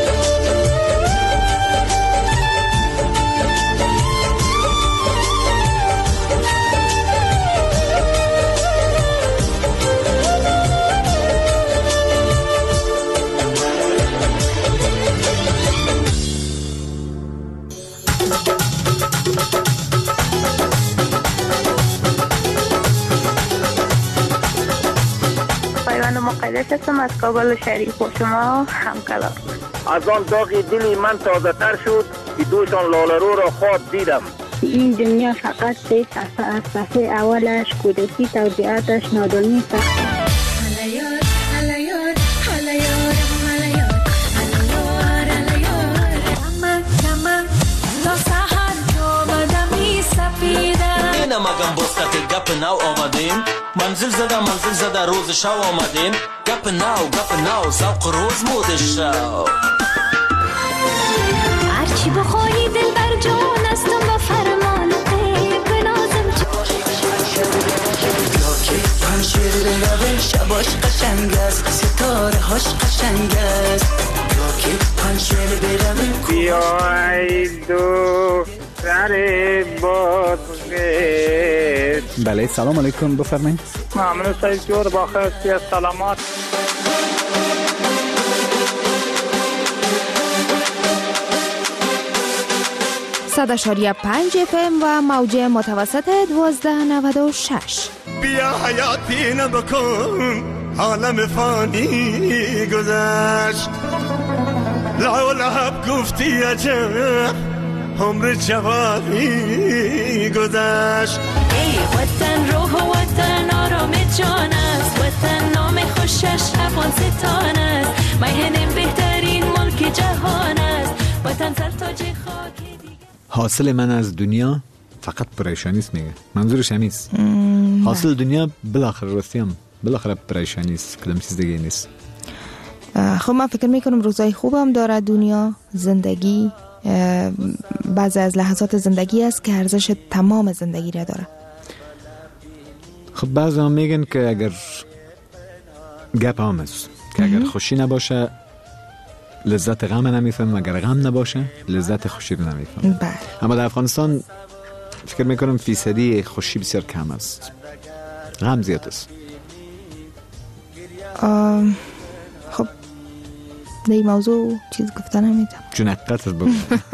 مقدس هستم از کابل شریف و شما همکلام. از آن داغی دلی من تازه تر شد که دوشان لالرو را خواب دیدم. این دنیا فقط سه صفحه از صفحه اولش کودکی توضیحاتش نادانی سخت. مگم بستت گپ نو آمدیم منزل زده روز شو آمدیم گپ نو زوق روز مود شو هرچی بخواهی دل بر جان استم با فرمان قیب نازم یاکی پنشیر بگوه شباش قشنگ است ستاره هاش قشنگ است یاکی پنشیر بگوه بیای دو سر باد بله سلام علیکم بفرمایید. ممنون سعید جور باخستی از سلامات. صد 5 FM و موج متوسط 1296. بیا حیاتی نبکن عالم فانی گذشت لا لحب گفتی عجب عمر جوانی گذشت ای وطن روح و وطن آرام جان است وطن نام خوشش افغانستان است میهن بهترین ملک جهان است وطن سرتاج خاک حاصل من از دنیا فقط پریشانیست میگه منظورش همیست حاصل دنیا بالاخره راستی هم بالاخره پریشانیست کدام چیز دیگه نیست. خب من فکر میکنم روزای خوبم داره دنیا زندگی بعضی از لحظات زندگی است که ارزش تمام زندگی را داره. خب بعضی هم میگن که اگر گپ هم است که اگر خوشی نباشه لذت غم نمیفهم اگر غم نباشه لذت خوشی رو نمیفهم. اما در افغانستان فکر میکنم فیصدی خوشی بسیار کم است غم زیاد است. خب در این موضوع چیز گفتن نمیتونم جنقت بگم.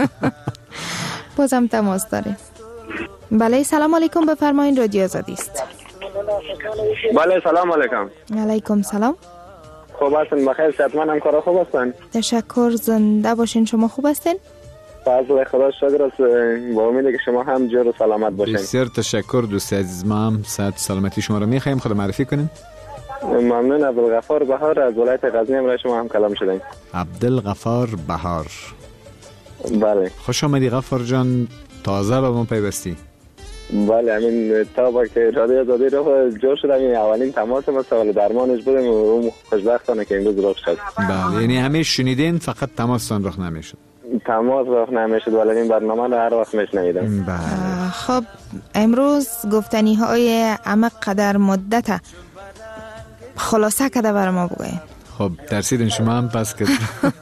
بازم تماس داره. بله سلام علیکم بفرمایید رادیو آزادی است. بله سلام علیکم. علیکم سلام. خوب هستین بخیر صحتمند کارا خوب هستن؟ تشکر زنده باشین شما خوب هستین؟ فضل خدا شکر است با امید که شما هم جور و سلامت باشین. بسیار تشکر دوست عزیز ما هم صحت سلامتی شما رو می‌خوایم خود معرفی کنین. ممنون عبدالغفار بهار از ولایت غزنی امروز شما هم کلام شدین. عبدالغفار بهار. بله خوش آمدی غفار جان تازه به ما پیوستی. بله همین تا با که رادیو آزادی رو جور شدم این اولین تماس ما سوال درمانش بودیم و خوشبختانه که امروز رخ شد. بله یعنی همه شنیدین فقط تماستان رخ نمیشد. تماس رخ نمیشد ولی این برنامه رو هر وقت میشنیدم. بله. خب امروز گفتنی های عمق قدر مدت خلاصه کده بر ما بگوین. خب ترسیدین شما هم پس که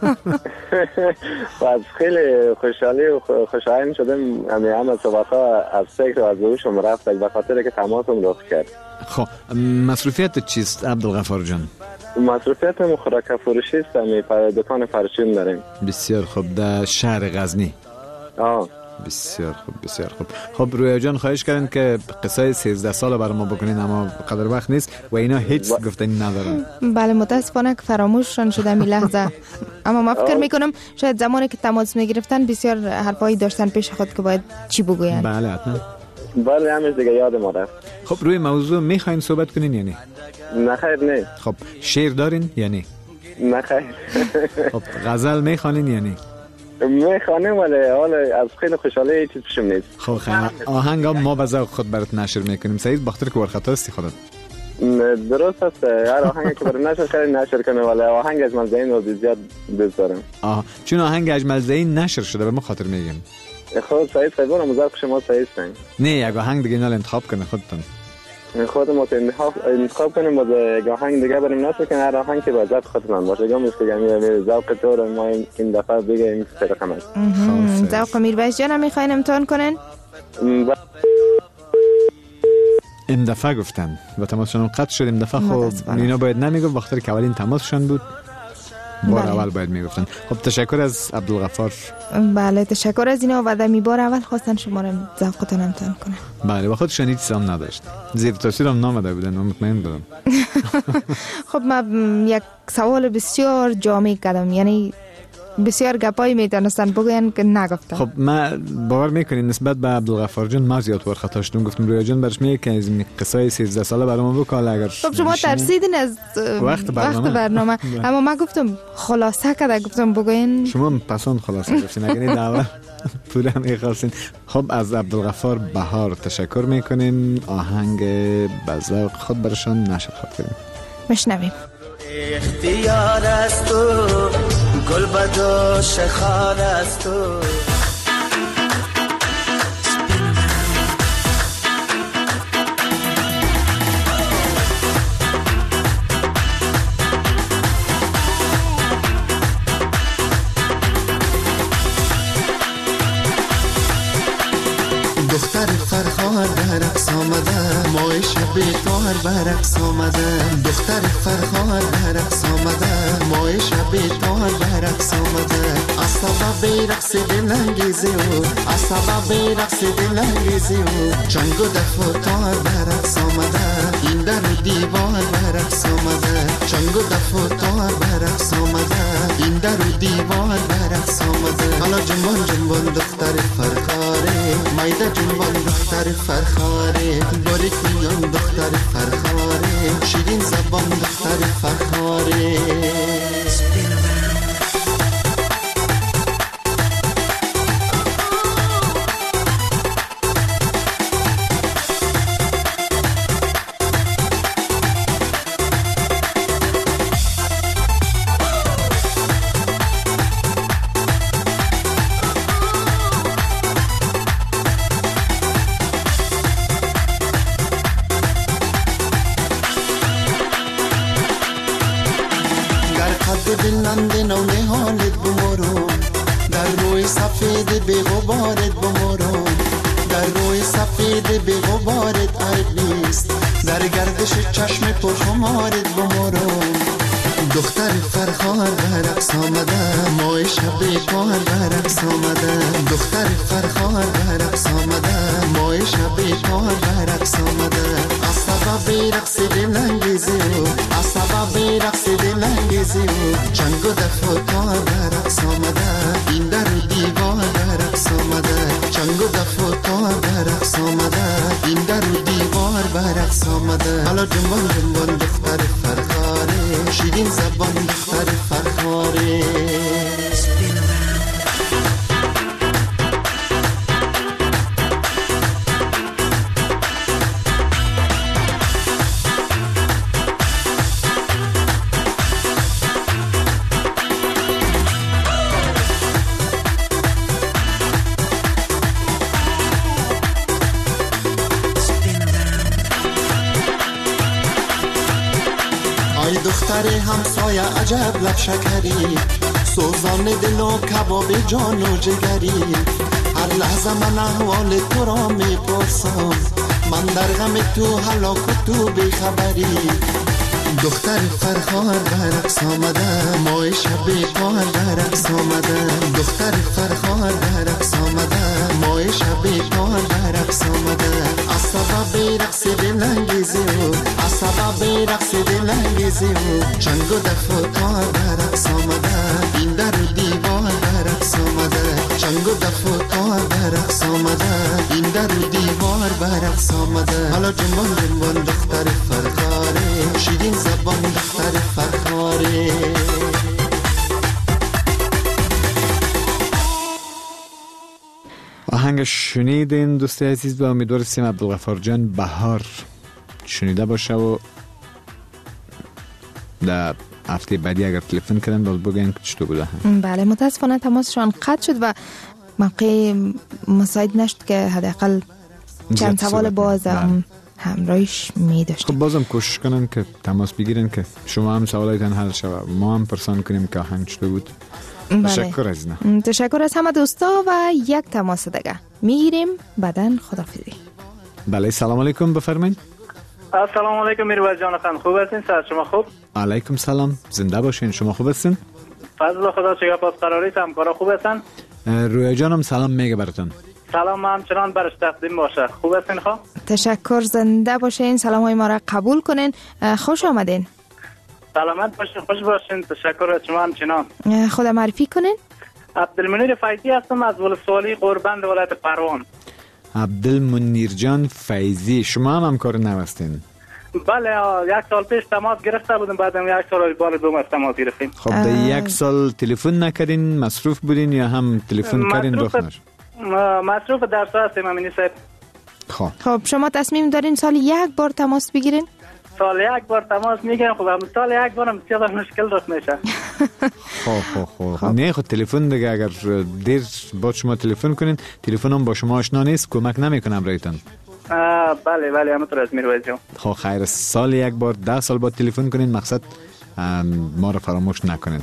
از خیلی خوشحالی و خوشحال شدم همه صحبت‌ها از فکر و از روشم رفت به خاطر که تماسم رخ کرد. خب مصروفیت چیست عبدالغفار جان؟ مصروفیت خوراک فروشی است. دکان پرچون داریم. بسیار خوب. در شهر غزنی. بسیار خوب بسیار خوب. خب رویا جان خواهش کردن که قصه 13 سال برای ما بکنین، اما قدر وقت نیست و اینا هیچ گفتنی ندارن. بله متاسفانه که فراموششان شده می لحظه. اما من فکر میکنم شاید زمانی که تماس میگرفتن بسیار حرفایی داشتن پیش خود که باید چی بگوین. بله حتما. بله همش دیگه یاد ما رفت. خب روی موضوع میخواین صحبت کنین یا نه؟ نه خیر نه. خب شعر دارین یا نه؟ نه خیر. خب غزل میخوانین یا نه؟ میخوانم ولی حالا از خیلی خوشحالی هیچ چیز پیشم نیست. خب آهنگ ما به ذوق خود برات نشر میکنیم. سعید بخاطر که ورخطا هستی خودت. درست است. هر آهنگی که برای نشر کنه ولی آهنگ اجمل زین رو زیاد دوست دارم. چون آهنگ اجمل زین نشر شده به ما خاطر میگم. خود سعید خیبون مزاق شما سعید سن. نه یک آهنگ دیگه نال انتخاب کنه خودتون. خودمون انتخاب کنیم و یک آهنگ دیگه بریم نشر کنیم. هر آهنگ که با ذات خودتون باشه. گم است که میره ذوق تو رو ما این دفعه دیگه این رقم است. ذوق میرویس جان میخواین امتحان کنن؟ این دفعه گفتن و تماسشون قطع شد. این دفعه خب اینا باید نمیگفت وقتی که اولین تماسشون بود. بار اول باید میگفتن. خب تشکر از عبدالغفار. بله تشکر از اینا و دمی بار اول خواستن شما رو ذوقتون امتحان کنن. بله و خودشون هیچ سام نداشت. زیر تاثیر هم نامده بودن و مطمئن بودم. خب من یک سوال بسیار جامع کردم، یعنی بسیار گپایی میتونستن بگوین که نگفتن. خب ما باور میکنین نسبت به عبدالغفار جان ما زیاد ورخطا شدم. گفتم رویا جان برش میگه که از قصه 13 ساله برام بگو اگر خب شما ترسیدین از وقت برنامه اما ما گفتم خلاصه کرده گفتم بگوین. شما پسند خلاصه گفتین اگر این دعوه پوره میخواستین. خب از عبدالغفار بهار تشکر میکنیم. آهنگ به ذوق خود برشان نشر خود کنیم. مشنویم. اختیار است تو گل بدو شخار است تو دختر فرخار برقص آمده مای شب تار برقص آمده دختر فرخار برقص آمده مای شب تار برقص آمده اصابا بیرقص دلنگیزی و اصابا بیرقص دلنگیزی و چنگ و دف و تار برقص آمده این در دیوار برقص آمده چنگ و دف و تار برقص آمده این در دیوار برقص آمده حالا جنبان جنبان دختر فرخاره مایده جنبان دختر فرخاره باریک میان دختر فرخاره شیرین زبان دختر فرخاره بلند نونه حالت بمارم در روی سفید بی غبارت بمارم در روی سفید بی غبارت عیب نیست در گردش چشم پرخمارت بمارم دختر فرخار برقص آمده مای شب پار برقص آمده دختر فرخار برقص آمده مای شب پار برقص آمده اصابا بیرقص دلنگیزی و اصابا بیرقص دلنگیزی و چنگ و دف و تار برقص آمده این در دیوار برقص آمده چنگ و دف و تار برقص آمده این در دیوار برقص آمده حالا جنبان جنبان دختر فرخاره شیرین زبان دختر فرخاره دختر همسایه عجب لب شکری سوزان دل و کباب جان و جگری هر لحظه من احوال تو را میپرسم من در غم تو هلاک تو بیخبری دختر فرخار در رقص آمده مای شب کار در رقص آمده دختر فرخار در رقص آمده مای شب کار در رقص آمده اصابا رقص دلانگیزی و اصابا رقص دلانگیزی و چنگ و دف و تار در رقص آمده این در دیوار در رقص آمده چنگ و دف و تار در رقص آمده این در دیوار بر رقص آمده حالا جنبان جنبان دختر فرخاره شیرین زبان دختر فرخاره. آهنگ شنیدین دوست عزیز و امیدوارستیم عبدالغفار جان بهار شنیده باشه و در هفته بعدی اگر تلفن کردن باید بگن که چطور بوده. بله متاسفانه تماسشان قطع شد و موقع مساعد نشد که حداقل چند سوال باز همراهش می داشتیم. خب بازم کوشش کنن که تماس بگیرن که شما هم سوالایتان حل شود ما هم پرسان کنیم که آهنگ چطور بود. تشکر از نه. تشکر از همه دوستا و یک تماس دیگه میگیریم بعدن خداحافظی. بله سلام علیکم بفرمایید. السلام علیکم میروز جان خان خوب هستین؟ سلام شما خوب؟ علیکم سلام زنده باشین شما خوب هستین؟ فضل خدا چه گپ است قراریت همکارا خوب هستن؟ رویا جانم سلام میگه براتون. سلام همچنان برش تقدیم باشه. خوب هستین خب؟ تشکر زنده باشین سلام های ما را قبول کنین خوش آمدین. سلامت باشین خوش باشین تشکر از شما همچنان. خود معرفی کنین. عبدالمنیر فیضی هستم از ولسوالی قربند ولایت پروان. عبدالمنیر جان فیضی شما هم همکار نو هستین؟ بله یک سال پیش تماس گرفته بودیم بعدم یک سال بار دوم تماس گرفتیم. خب در یک سال تلفن نکردین مصروف بودین یا هم تلفن کردین رخ نشد؟ مصروف درس هستیم امینی صاحب. خب شما تصمیم دارین سال یک بار تماس بگیرین؟ سال یک بار تماس میگیرم خب سال یک بارم بسیار مشکل رخ میشه. خب نه خود تلفن دیگه اگر دیر با شما تلفن کنین تلفن هم با شما آشنا نیست کمک نمیکنم رایتان. بله همونطور از میروز جان. خب خیر سال یک بار 10 سال بعد تلفن کنین مقصد ما رو فراموش نکنین.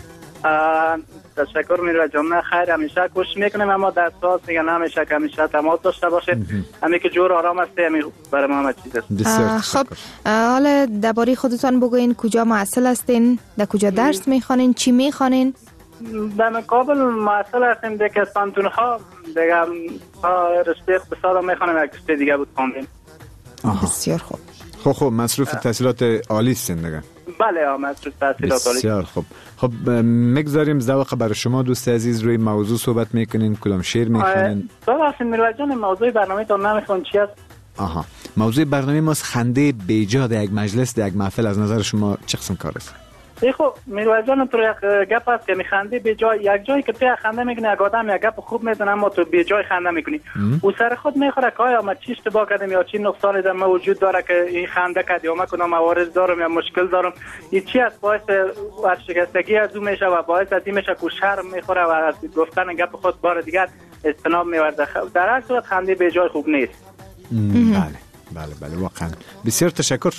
تشکر میروز جان. نه خیر همیشه کوشش میکنیم اما در ساعت دیگه نمیشه که همیشه تماس داشته باشه. همین که جور آرام است همین برای ما همه چیز است. خب حالا درباره خودتان بگوین کجا محصل هستین در کجا درس میخوانین چی میخوانین؟ در کابل محصل هستیم دیگه پانتون ها دیگه رشته اقتصاد میخوانیم یک رشته دیگه بود خواندیم. بسیار خوب. خب مصروف تحصیلات عالی هستین دیگه؟ بله مصروف تحصیلات عالی. بسیار خوب. خب میگذاریم ذوق برای شما دوست عزیز روی موضوع صحبت میکنین کدام شعر میخونین؟ ببخشید میروز جان موضوع برنامه تون نمیخوان چی است؟ موضوع برنامه ما خنده بیجا در یک مجلس در یک محفل از نظر شما چه قسم کار است؟ خب میروز جان تو یک گپ است که میخنده به جای یک جایی که تو خنده میکنی یک آدم یک گپ خوب میزنه اما تو به جای خنده میکنی او سر خود میخوره که آیا ما چی اشتباه کردم یا چی نقصانی در ما وجود داره که این خنده کرد یا ما کدام موارد دارم یا مشکل دارم این چی است باعث ورشکستگی از او میشه و باعث از این میشه که شرم میخوره و از گفتن گپ خود بار دیگر اجتناب میورده. در هر صورت خنده به جای خوب نیست. بله واقعا بسیار تشکر.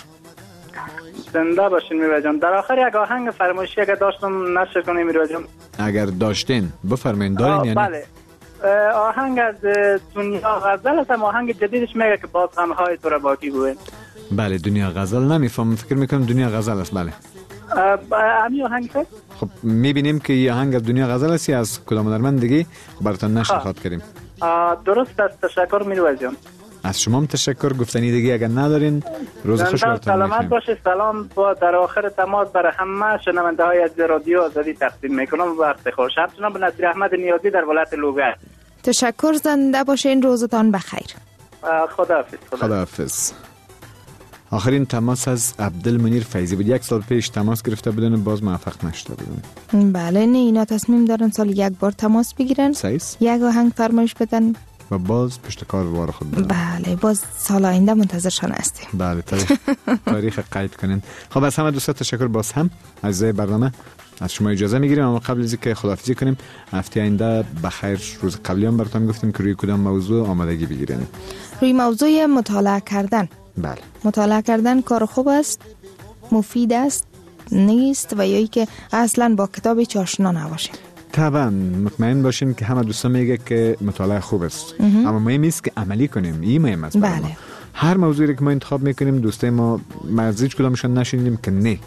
زنده باشین میروز جان. در آخر یک آهنگ فرمایشی اگر داشتم نشر کنیم میروز جان. اگر داشتین بفرمایید دارین یا نه؟ بله آهنگ از دنیا غزل است آهنگ جدیدش میگه که باز غم‌های تو را باقی بود. بله دنیا غزل نمیفهم فکر میکنم دنیا غزل است. بله همین آهنگ است. خب میبینیم که این آهنگ از دنیا غزل است یا از کدام هنرمند دیگه براتون نشر خواهد کردیم. درست است تشکر میروز جان. از شما هم تشکر. گفتنی دیگه اگر ندارین روز خوش براتون سلامت باشید. سلام با در آخر تماس برای همه شنونده های از رادیو آزادی تقدیم میکنم. وقت خوش. همچنان به نصیر احمد نیازی در ولایت لوگر. تشکر زنده باشین روزتان بخیر. خداحافظ. آخرین تماس از عبدالمنیر فیضی بود. یک سال پیش تماس گرفته بودن و باز موفق نشده بودن. بله نه اینا تصمیم دارن سال یک بار تماس بگیرن یک آهنگ فرمایش بدن و باز پشت کار وار خود بدن. بله باز سال آینده منتظرشان هستیم. بله تاریخ قید کنین. خب از همه دوستان تشکر. باز هم از برنامه از شما اجازه میگیریم اما قبل از اینکه خداحافظی کنیم هفته آینده بخیر روز قبلی هم براتون گفتیم که روی کدام موضوع آمادگی بگیرین. روی موضوع مطالعه کردن. بله مطالعه کردن کار خوب است مفید است نیست و یا ای که اصلا با کتاب آشنا نباشیم. طبعا مطمئن باشین که همه دوستان میگه که مطالعه خوب است اما مهم است که عملی کنیم. این مهم است. بله. هر موضوعی که ما انتخاب میکنیم دوستای ما از هیچ کدامشون نشنیدیم که نه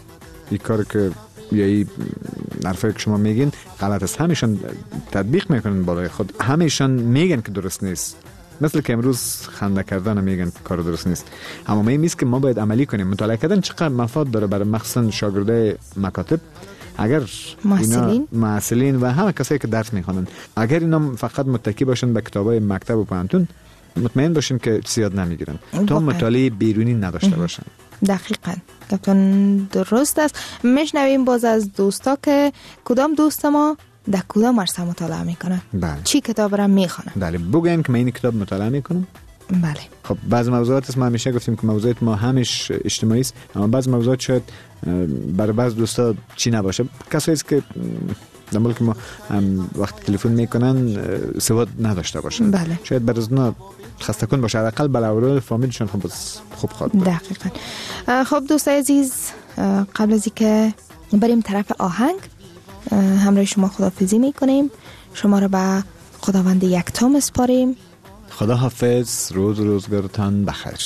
این کار که یا این حرفایی که شما میگین غلط است. همیشان تطبیق میکنن بالای خود، همیشان میگن که درست نیست. مثل که امروز خنده کردن میگن کار درست نیست، اما میست که ما باید عملی کنیم. مطالعه کردن چقدر مفاد داره برای مخصوصا شاگردای مکاتب، اگر معسلین و همه کسایی که درس میخوانن، اگر اینا فقط متکی باشن به کتابای مکتب و پانتون، مطمئن باشین که زیاد نمیگیرن تا مطالعه بیرونی نداشته باشن. دقیقاً گفتن درست است. میشنویم باز از دوستا که کدام دوست ما در کدام عرصه مطالعه میکنه، چی کتاب را میخونه. بله، بگوین که من این کتاب مطالعه میکنم. بله. خب بعض موضوعات است، ما همیشه گفتیم که موضوعات ما همیش اجتماعی است، اما بعض موضوعات شاید برای بعض دوستا چی نباشه. کسایی است که در ملک ما وقت تلفن میکنن سواد نداشته باشن. بله. شاید برای اونا خسته کن باشه، حداقل برای فامیلشون خوب خواد. دقیقاً. خب دوستای عزیز، قبل از اینکه بریم طرف آهنگ، همراه شما خداحافظی میکنیم. شما رو به خداوند یکتا میسپاریم. خدا حافظ، روزگارتان بخیر.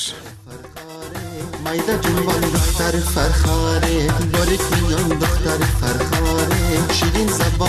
مایده جنبان دختر فرخاره، باریک میان دختر فرخاره، شیرین زبان